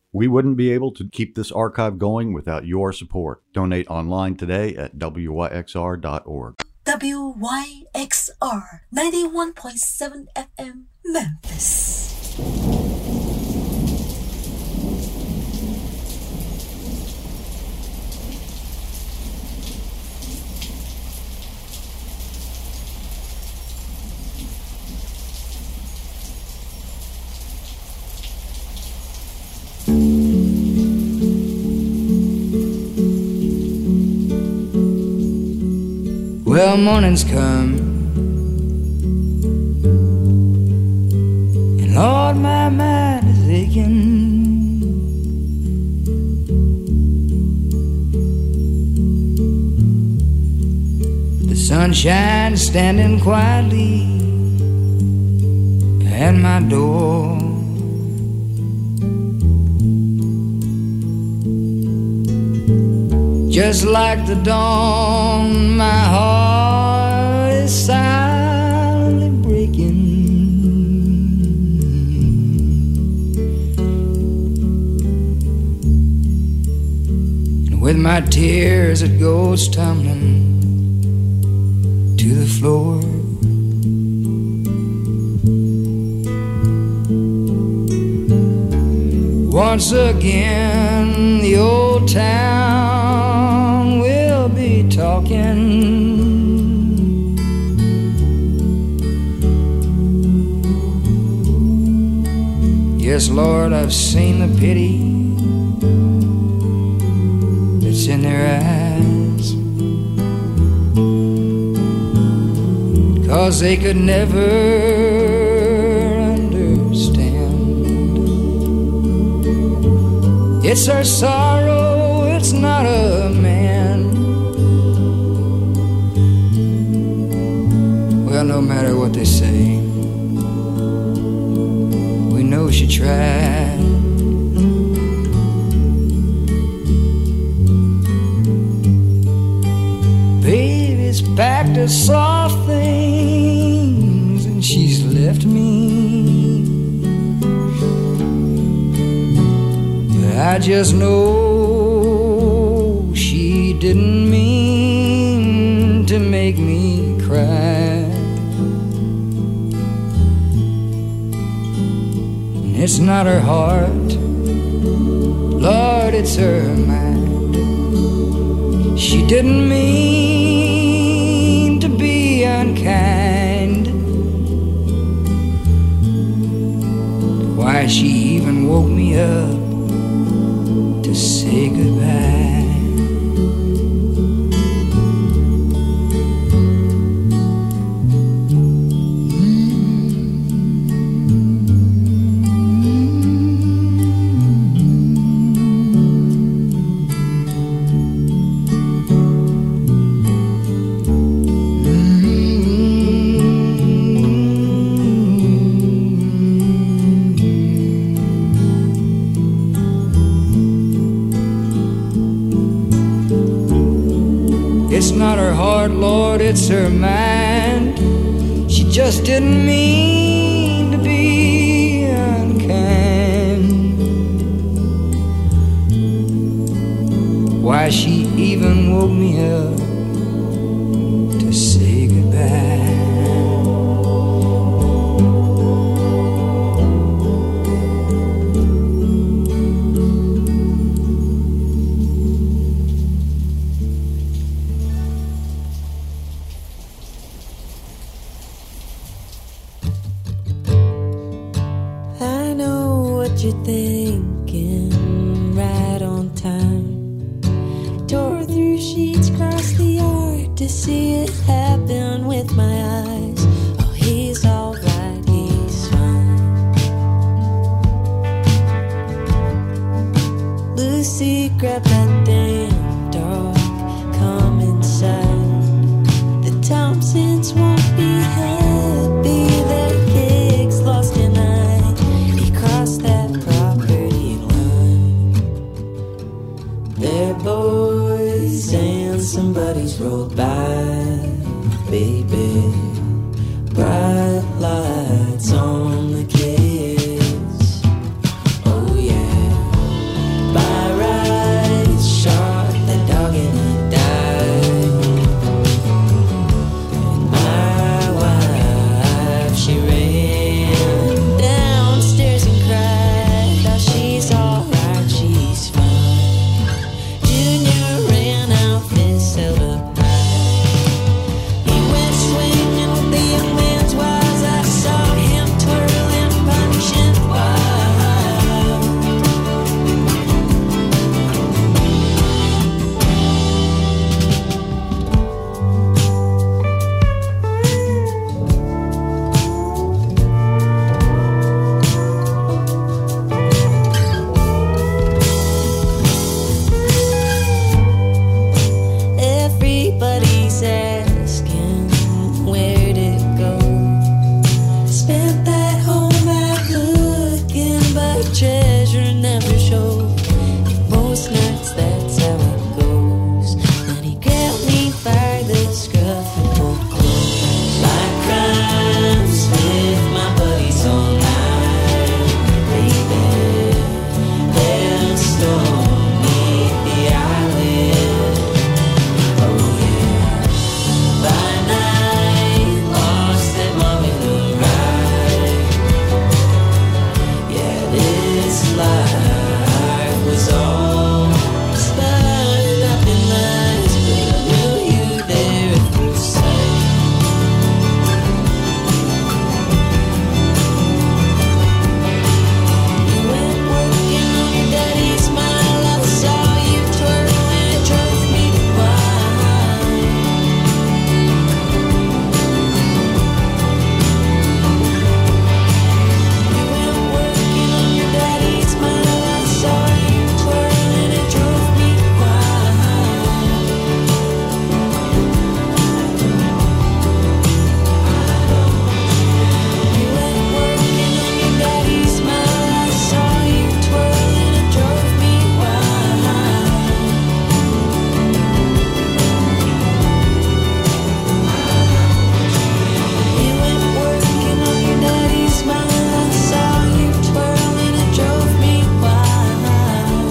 We wouldn't be able to keep this archive going without your support. Donate online today at wyxr.org. WYXR 91.7 FM Memphis. Well, morning's come, and Lord, my mind is aching. The sunshine standing quietly at my door. Just like the dawn, my heart is silently breaking. And with my tears it goes tumbling to the floor. Once again the old town will be talking. Yes, Lord, I've seen the pity that's in their eyes, 'cause they could never it's our sorrow, it's not a man. Well, no matter what they say, we know she tried. Baby's packed her soft things and she's left me. I just know she didn't mean to make me cry. And it's not her heart, Lord, it's her mind. She didn't mean to be unkind. Why, she even woke me up to say goodbye. It's not her heart, Lord, it's her mind. She just didn't mean to be unkind. Why, she even woke me up to say goodbye. You're thinking right on time. Tore through sheets, crossed the yard to see it happen with my eyes. Oh, he's alright, he's fine. Lucy, grab that damn dog, come inside. The Thompsons won't be happy, their kicks lost tonight. He crossed that they're boys and somebody's rolled by, baby. Bright lights on the kids. Oh yeah. was all spun up in lies, but I knew you there at first sight. You went working on your daddy's smile. I saw you twirl and it drove me wild. You went working on your daddy's smile. I saw you twirl and it drove me wild. You went working on your daddy's smile. I saw you twirl and it drove me wild. You went working on your daddy's smile. I saw you twirl and it drove me wild.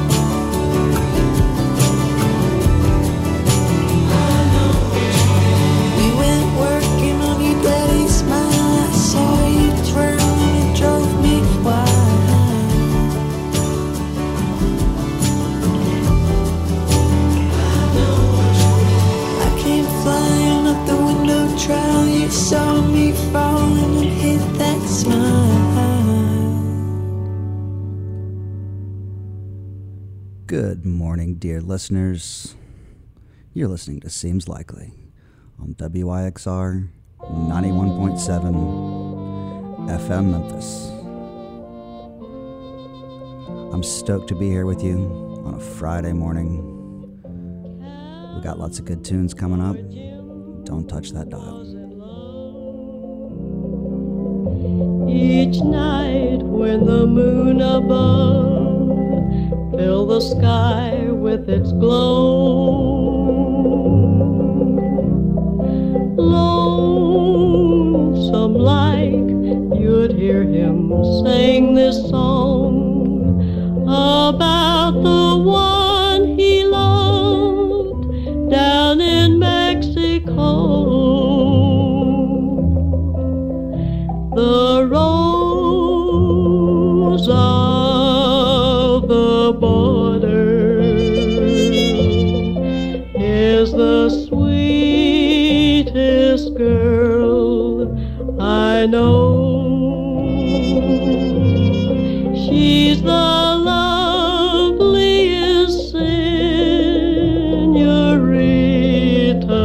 We went working on your daddy's smile. I saw you twirl and it drove me wild. I came flying up the window trail. You saw me falling and hit that smile. Good morning, dear listeners. You're listening to Seems Likely on WIXR 91.7 FM Memphis. I'm stoked to be here with you on a Friday morning. We got lots of good tunes coming up. Don't touch that dial. Each night when the moon above filled the sky with its glow, lonesome like you'd hear him sing this song about the one he loved down in Mexico. The rose of the border is the sweetest girl I know. She's the loveliest señorita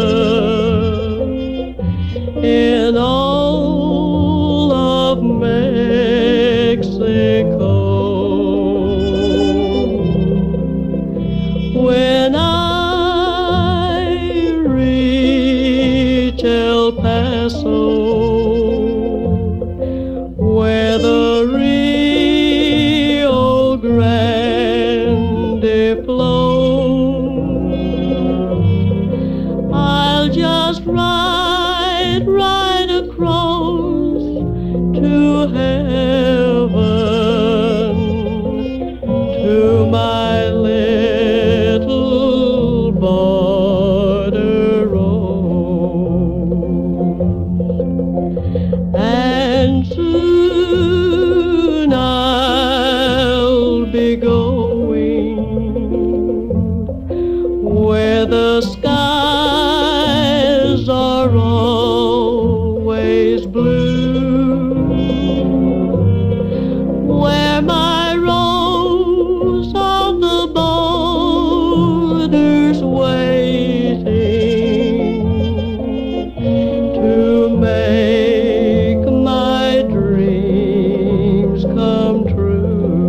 in all of Mexico. When I reach El Paso, where the Rio Grande flows, I'll just ride right across to heaven, to my little border rose. And soon I'll be going where the skies are always blue, where my rose on the border's waiting to make my dreams come true.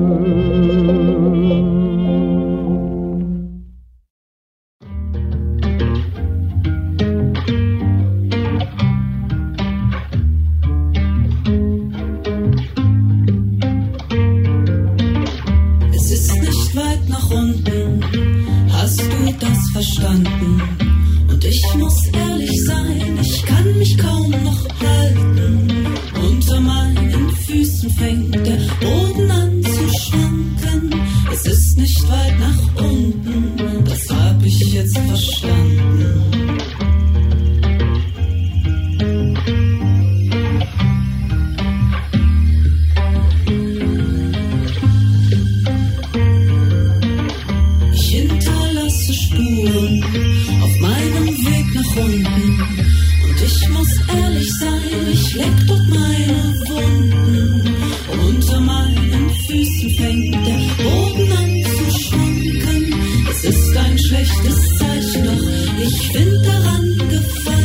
Es ist nicht weit nach unten, hast du das verstanden? Und ich muss ehrlich sein, ich kann mich kaum noch halten. Unter meinen Füßen fängt der Boden an zu schwanken. Es ist nicht weit nach unten, das hab ich jetzt verstanden. schlechtes Zeichen, doch ich find daran Gefallen.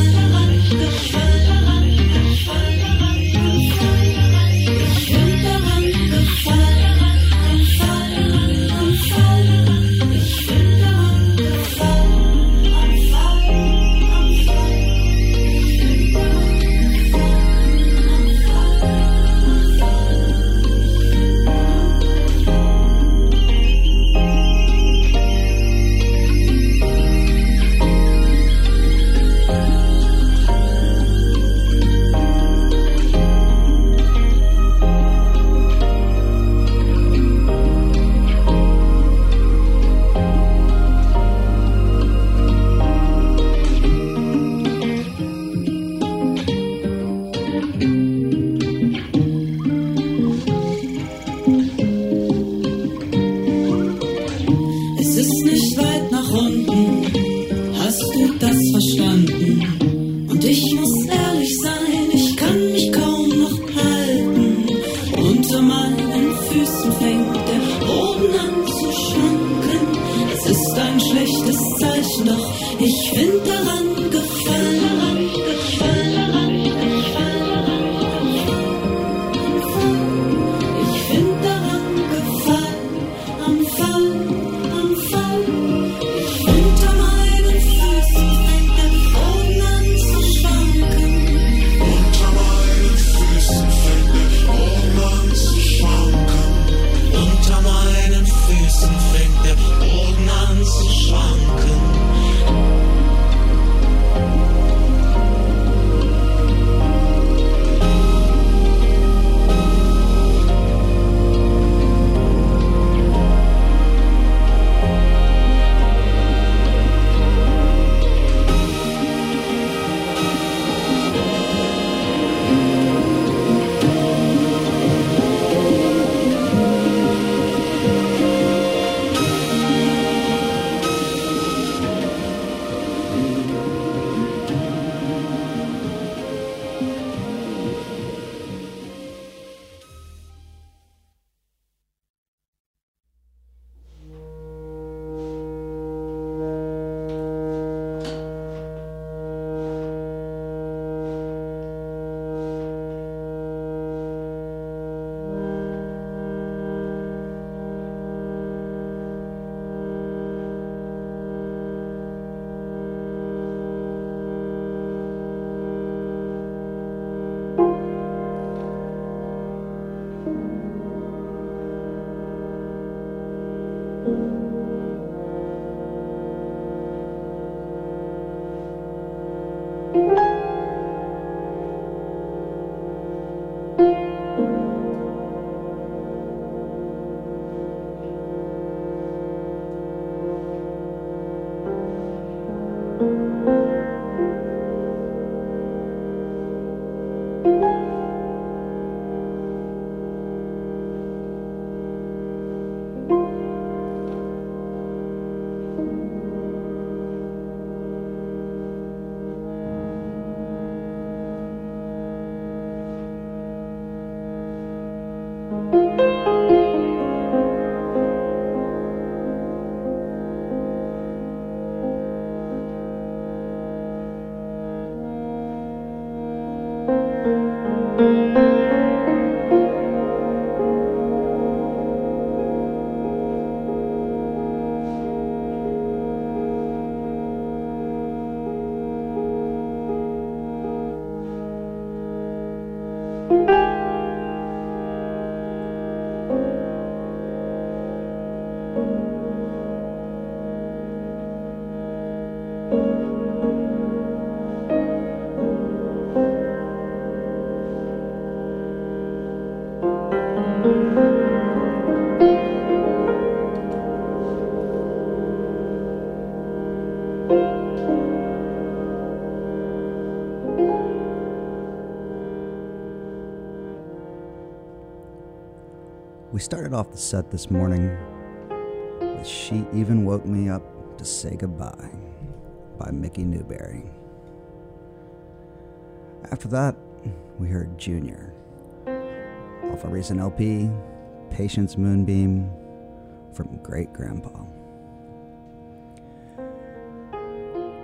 We started off the set this morning with She Even Woke Me Up to Say Goodbye by Mickey Newberry. After that, we heard Junior off a recent LP, Patience Moonbeam from Great Grandpa.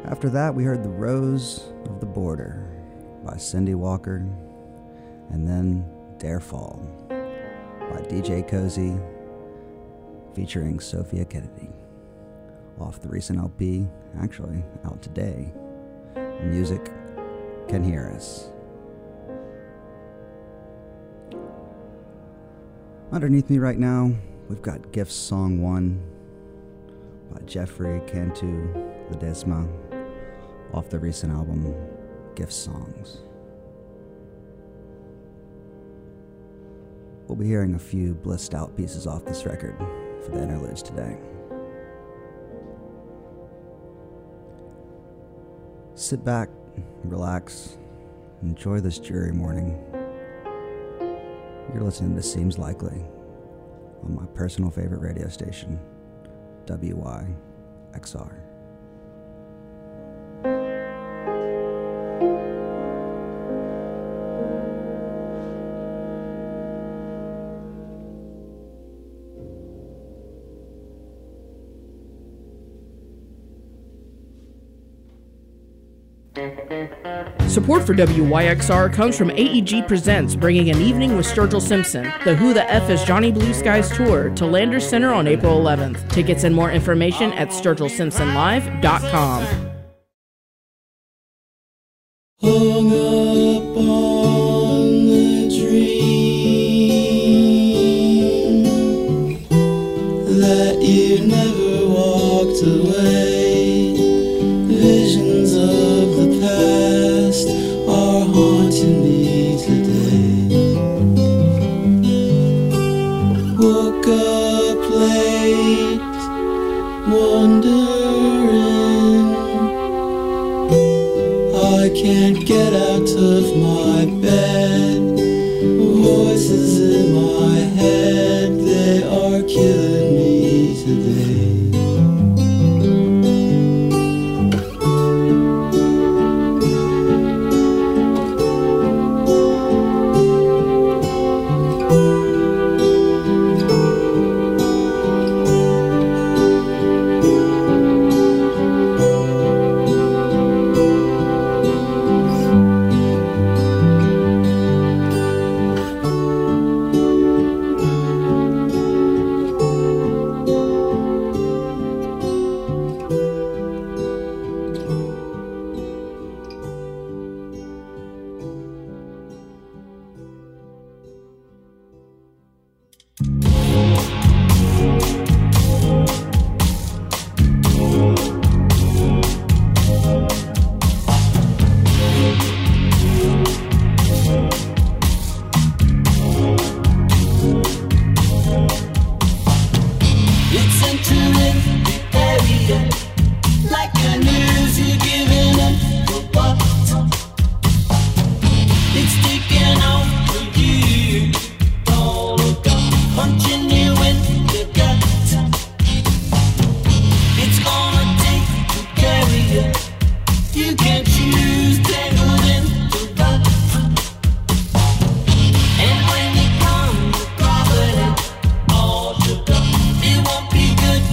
After that, we heard The Rose of the Border by Cindy Walker, and then Dare Fall by DJ Cozy featuring Sophia Kennedy, off the recent LP, actually out today, Music Can Hear Us. Underneath me right now, we've got Gifts Song 1 by Jeffrey Cantu Ledesma, off the recent album Gift Songs. We'll be hearing a few blissed out pieces off this record for the interludes today. Sit back, relax, enjoy this dreary morning. You're listening to Seems Likely on my personal favorite radio station, WYXR. Support for WYXR comes from AEG Presents, bringing an evening with Sturgill Simpson, the Who the F is Johnny Blue Skies tour, to Landers Center on April 11th. Tickets and more information at SturgillSimpsonLive.com. Hung up on the dream that you never walked away. Visions of the past are haunting me today. Woke up late, wondering I can't get out of my bed. Voices in my head, they are killing me today. It won't be good.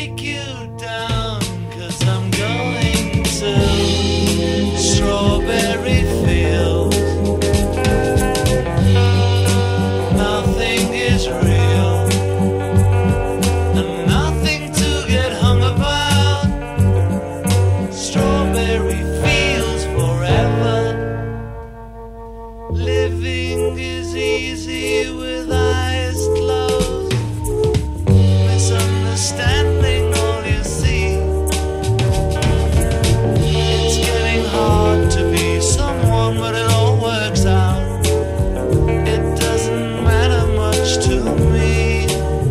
take you down, 'cause I'm going to strawberry fields. Nothing is real, and nothing to get hung about. Strawberry fields forever. Living is easy with eyes closed. Misunderstanding all you see. It's getting hard to be someone, but it all works out. It doesn't matter much to me.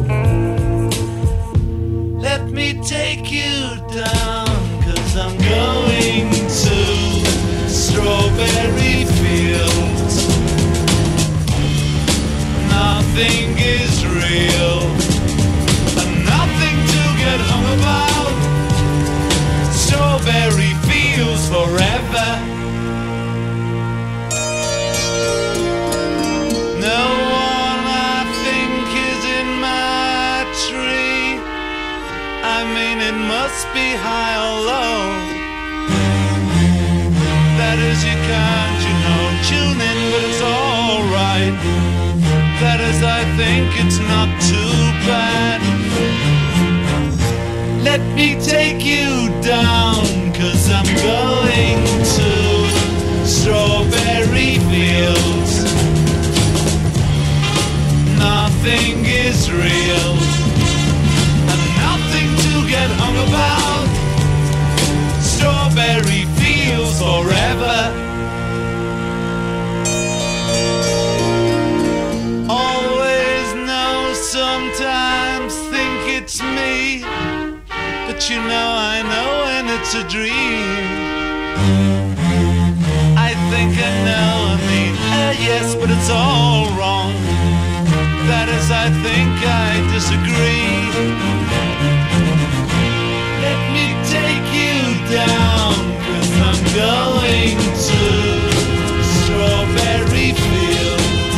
Let me take you down, 'cause I'm going to strawberry fields. Nothing is real, and nothing to get hung about. Strawberry fields forever. No one I think is in my tree. I mean, it must be high or low. That is, you can't, tune in, but it's alright. That is, I think it's not too bad. Let me take you down, 'cause I'm going to strawberry fields. Nothing is real, and nothing to get hung about. Strawberry fields forever. Always know, sometimes think it's me, but I know when it's a dream. I think I know, yes, but it's all wrong. That is, I think I disagree. Let me take you down, 'cause I'm going to strawberry fields.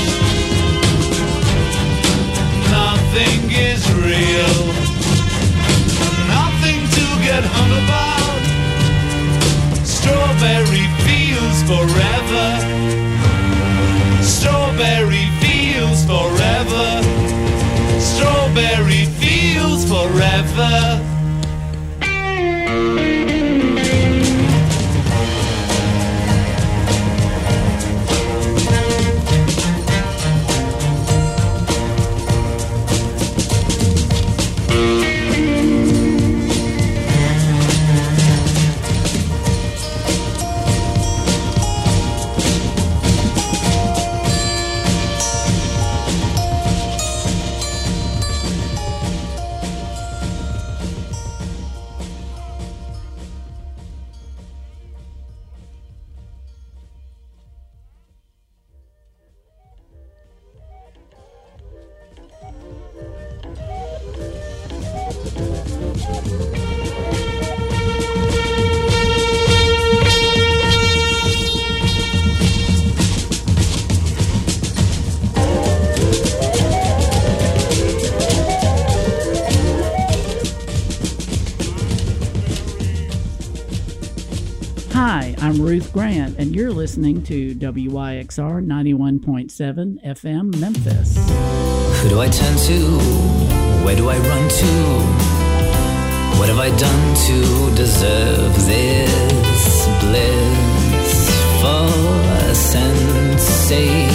Nothing is real, nothing to get hung about. Strawberry fields forever. Strawberry fields forever. Strawberry fields forever. Hi, I'm Ruth Grant, and you're listening to WYXR 91.7 FM Memphis. Who do I turn to? Where do I run to? What have I done to deserve this blissful sensation?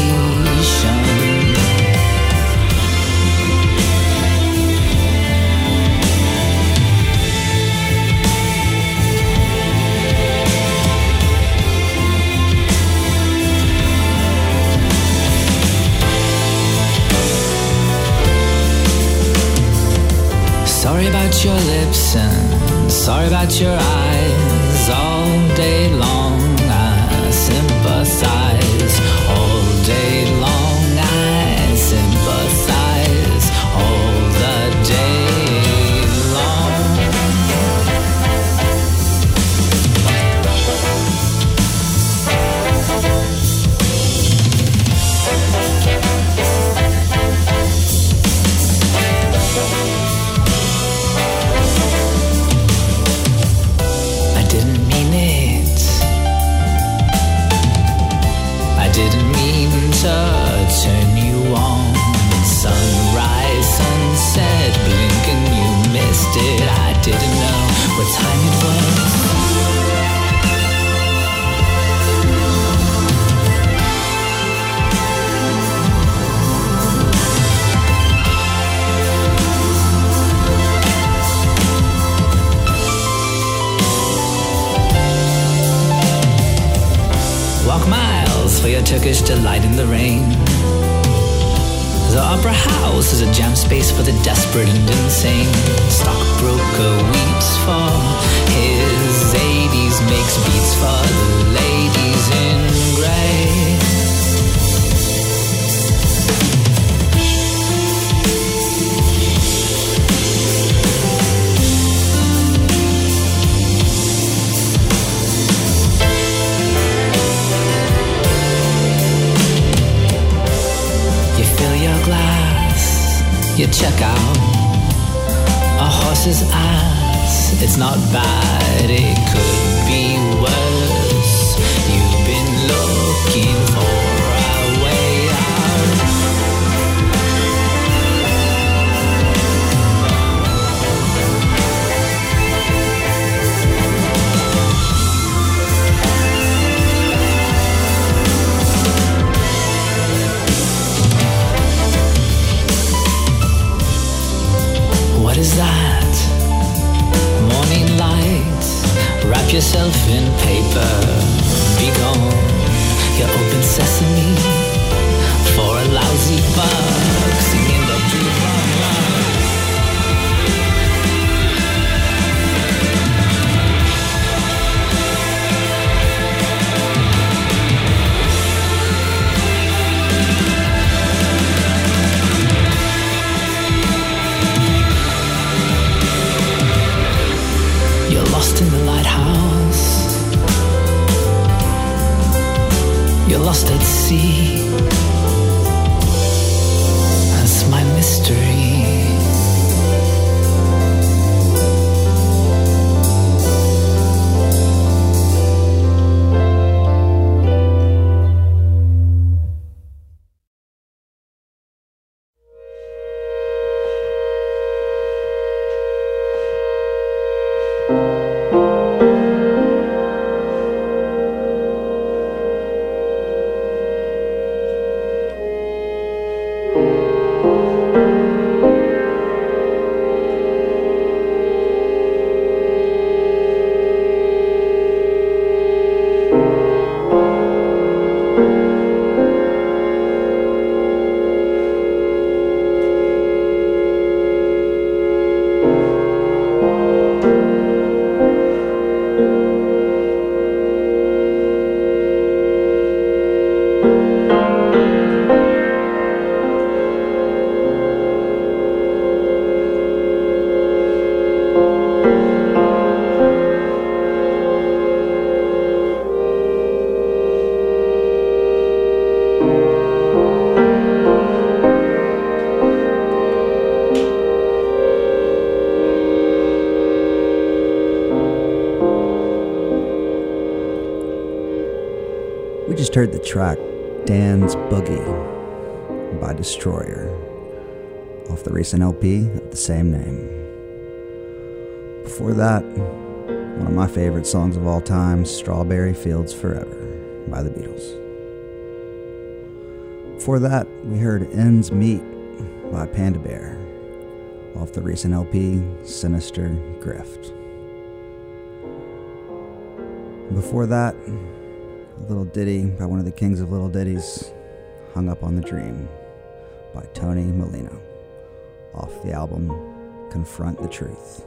Sorry about your lips and sorry about your eyes. All day long I sympathize. All day long I sympathize. All the day long. what time it was. Walk miles for your Turkish delight in the rain. The Opera House is a jam space for the desperate and insane. Stockbroker weeps for his 80s, makes beats for the ladies in grey. You check out a horse's ass. It's not bad, it could be worse. You've been looking for a way out. What is that? Morning light. Wrap yourself in paper. Be gone. You open sesame for a lousy buck. Singing the blue lost in the lighthouse. You're lost at sea. That's my mystery. Heard the track Dan's Boogie by Destroyer off the recent LP of the same name. Before that, one of my favorite songs of all time, Strawberry Fields Forever by the Beatles. Before that, we heard Ends Meet by Panda Bear off the recent LP Sinister Grift. Before that, a little ditty by one of the kings of little ditties, Hung Up on the Dream by Tony Molino off the album Confront the Truth.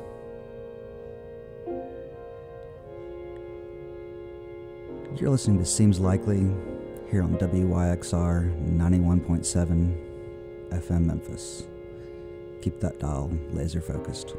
You're listening to Seems Likely here on WYXR 91.7 FM Memphis. Keep that dial laser focused.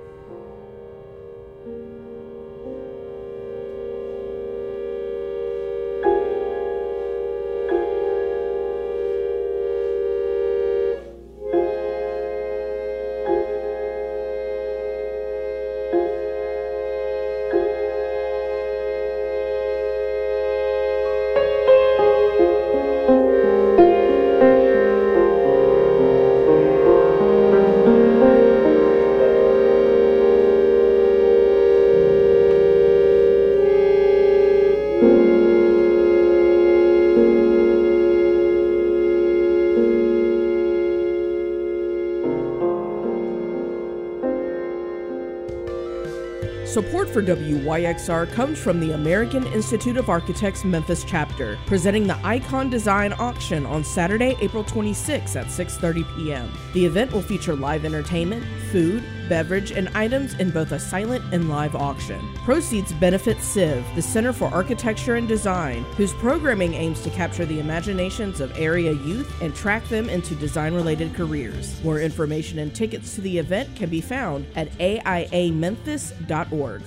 Support for WYXR comes from the American Institute of Architects Memphis chapter, presenting the Icon Design Auction on Saturday, April 26 at 6:30 p.m. The event will feature live entertainment, food, beverage, and items in both a silent and live auction. Proceeds benefit CIV, the Center for Architecture and Design, whose programming aims to capture the imaginations of area youth and track them into design-related careers. More information and tickets to the event can be found at aiamemphis.org.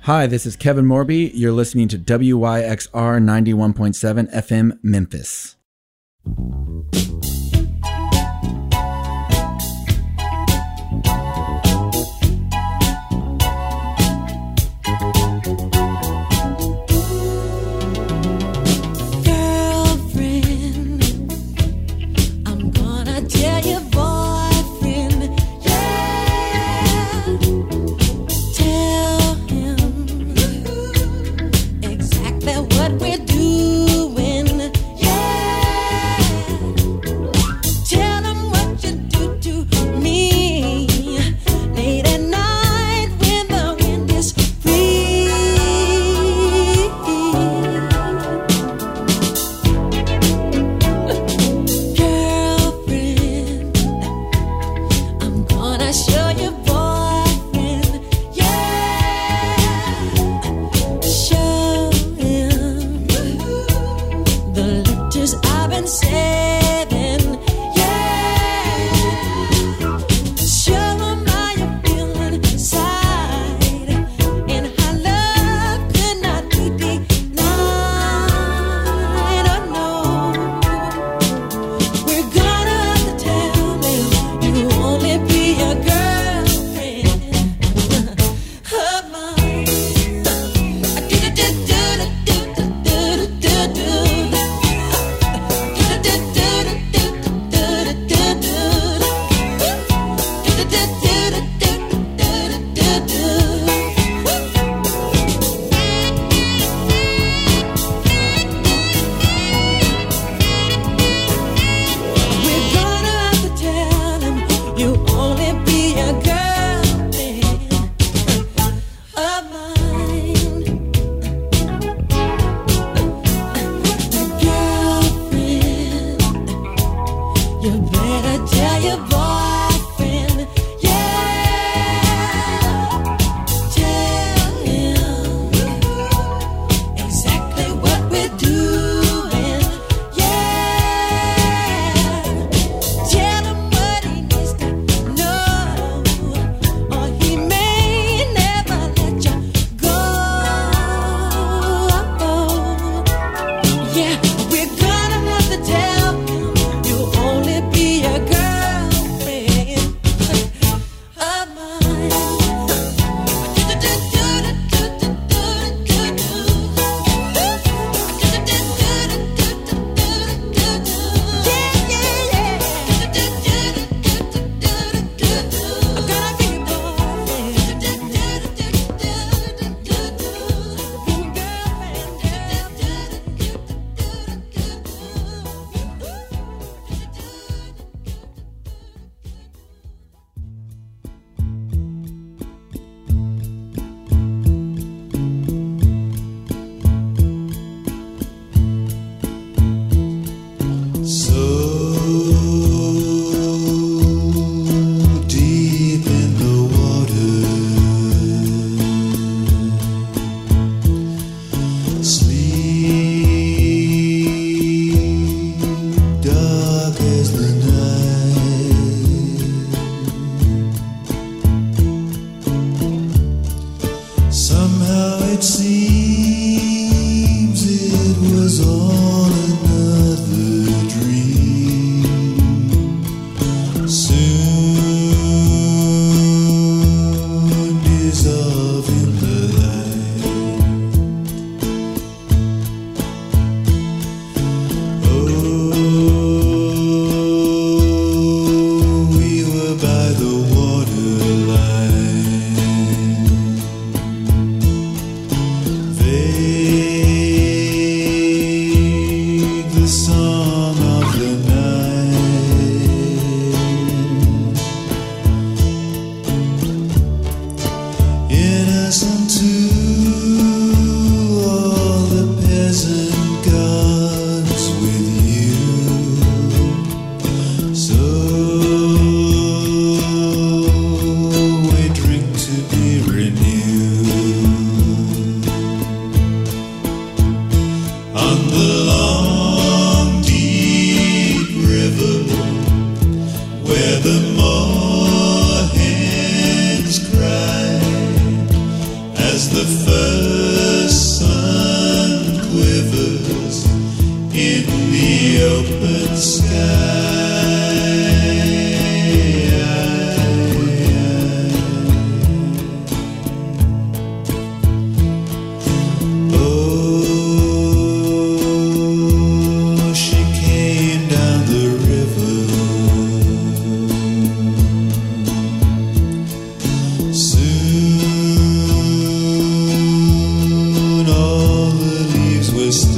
Hi, this is Kevin Morby. You're listening to WYXR 91.7 FM Memphis.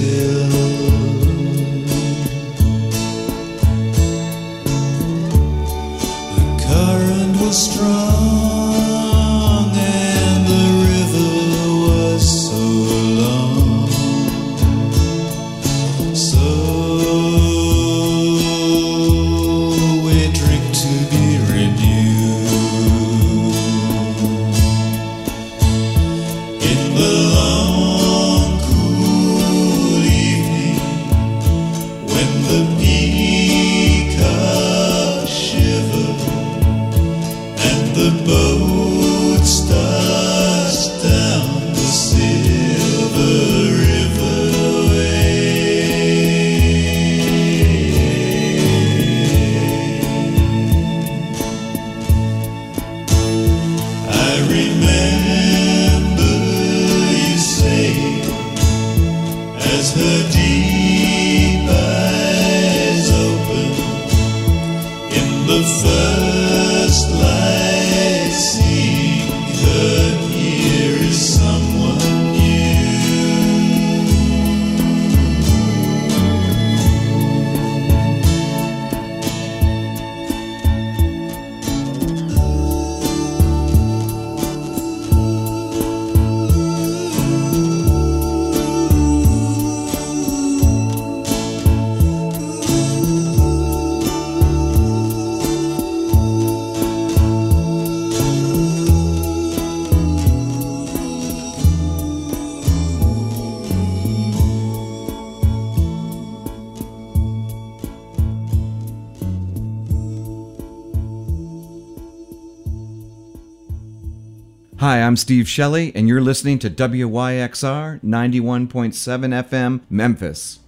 The current was strong and the river was so long. So we drink to be renewed. In the long cool evening, when the peacock shiver and the boat starts down the silver river way, I remember you say, as her deep eyes open in the first light, seeing her here is someone new. Hi, I'm Steve Shelley, and you're listening to WYXR 91.7 FM, Memphis.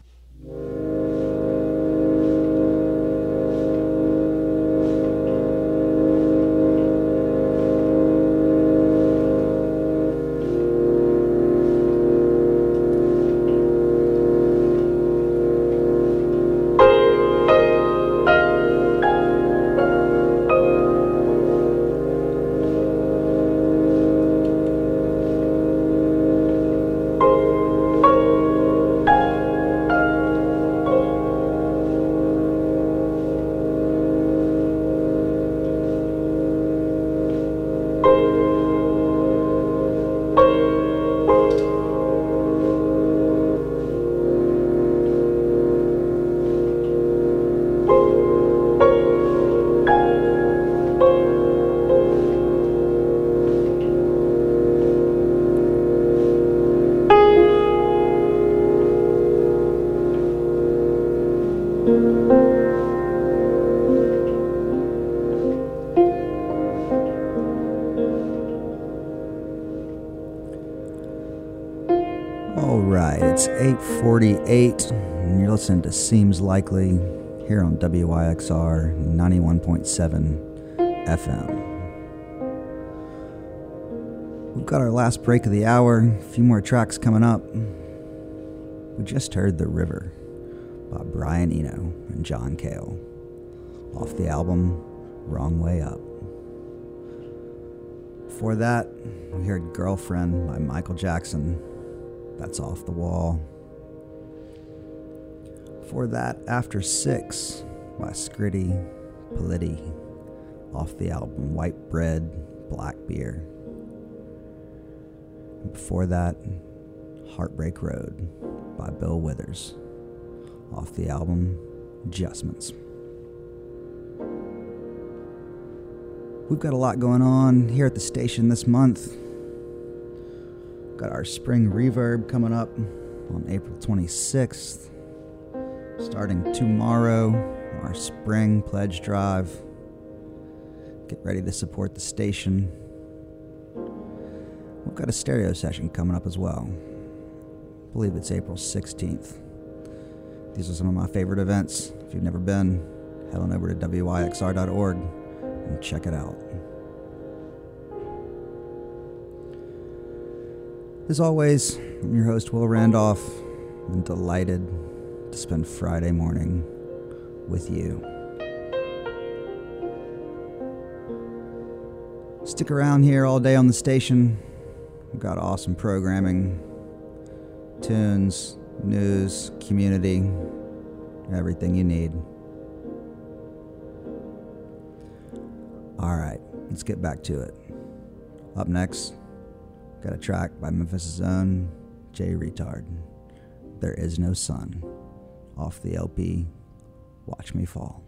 All right, it's 8:48, and you're listening to Seems Likely here on WYXR 91.7 FM. We've got our last break of the hour, a few more tracks coming up. We just heard The River by Brian Eno and John Cale off the album Wrong Way Up. Before that, we heard Girlfriend by Michael Jackson. That's Off the Wall. Before that, After Six by Scritti Politti off the album White Bread, Black Beer. And before that, Heartbreak Road by Bill Withers off the album Adjustments. We've got a lot going on here at the station this month. Got our spring reverb coming up on April 26th. Starting tomorrow, our spring pledge drive. Get ready to support the station. We've got a stereo session coming up as well. I believe it's April 16th. These are some of my favorite events. If you've never been, head on over to wyxr.org and check it out. As always, I'm your host, Will Randolph. I'm delighted to spend Friday morning with you. Stick around here all day on the station. We've got awesome programming, tunes, news, community, everything you need. All right, let's get back to it. Up next, got a track by Memphis' own Jay Retard. There Is No Sun, off the LP Watch Me Fall.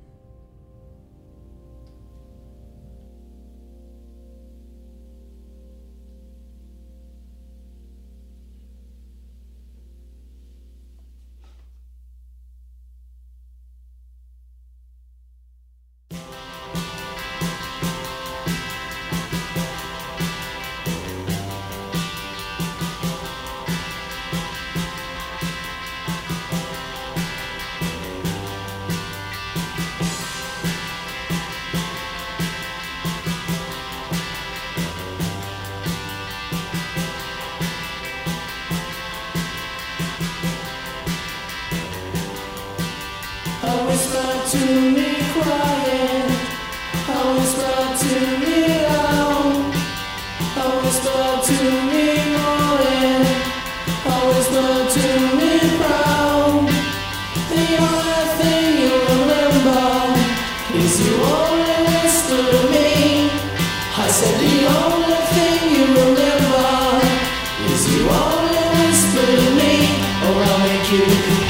Whisper to me quiet, a whisper to me loud, a whisper to me morning, a whisper to me proud. The only thing you remember is you only whisper to me. I said the only thing you remember is you only whisper to me, or I'll make you.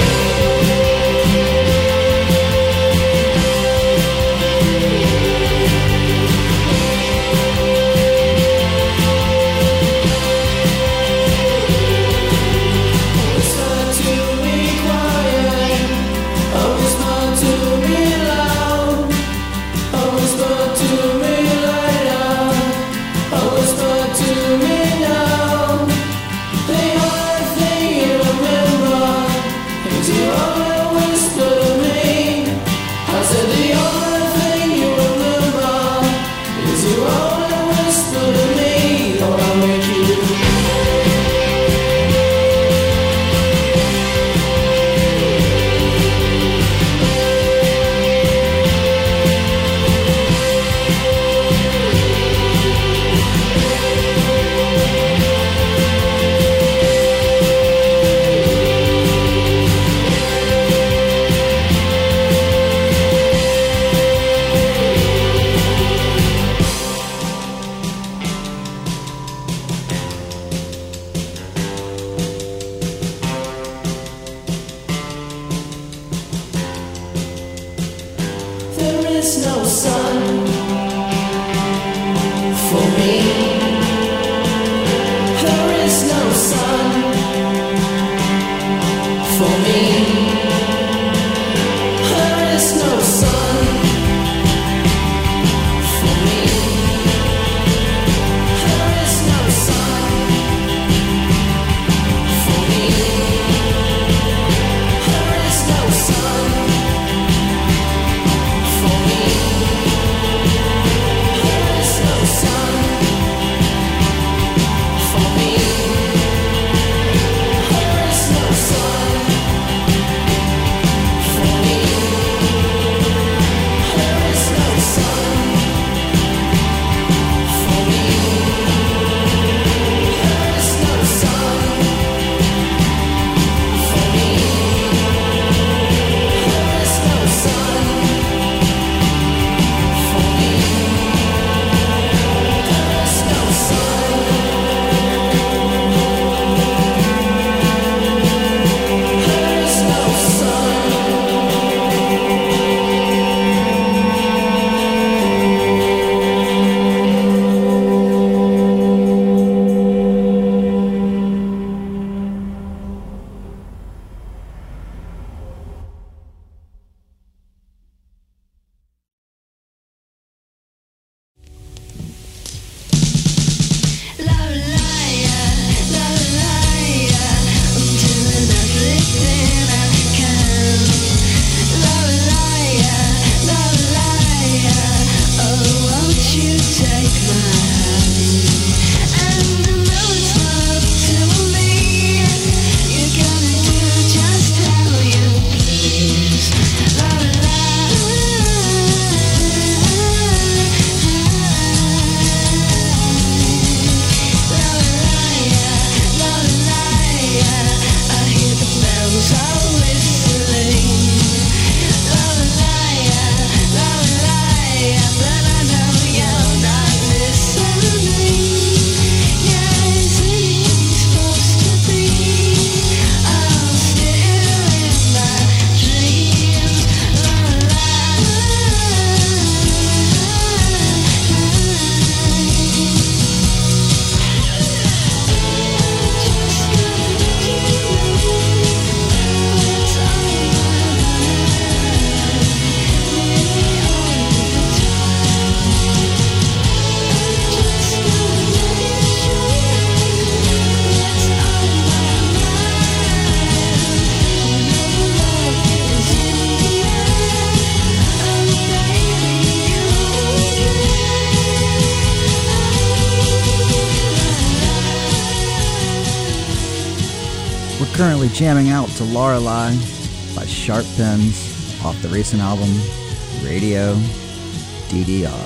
currently jamming out to Lorelei by Sharp Pens off the recent album Radio DDR.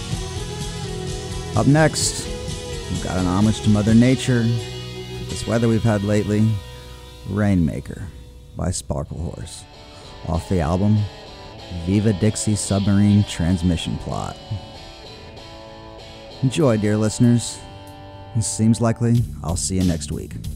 Up next, we've got an homage to Mother Nature. This weather we've had lately, Rainmaker by Sparkle Horse off the album Viva Dixie Submarine Transmission Plot. Enjoy, dear listeners. It seems likely I'll see you next week.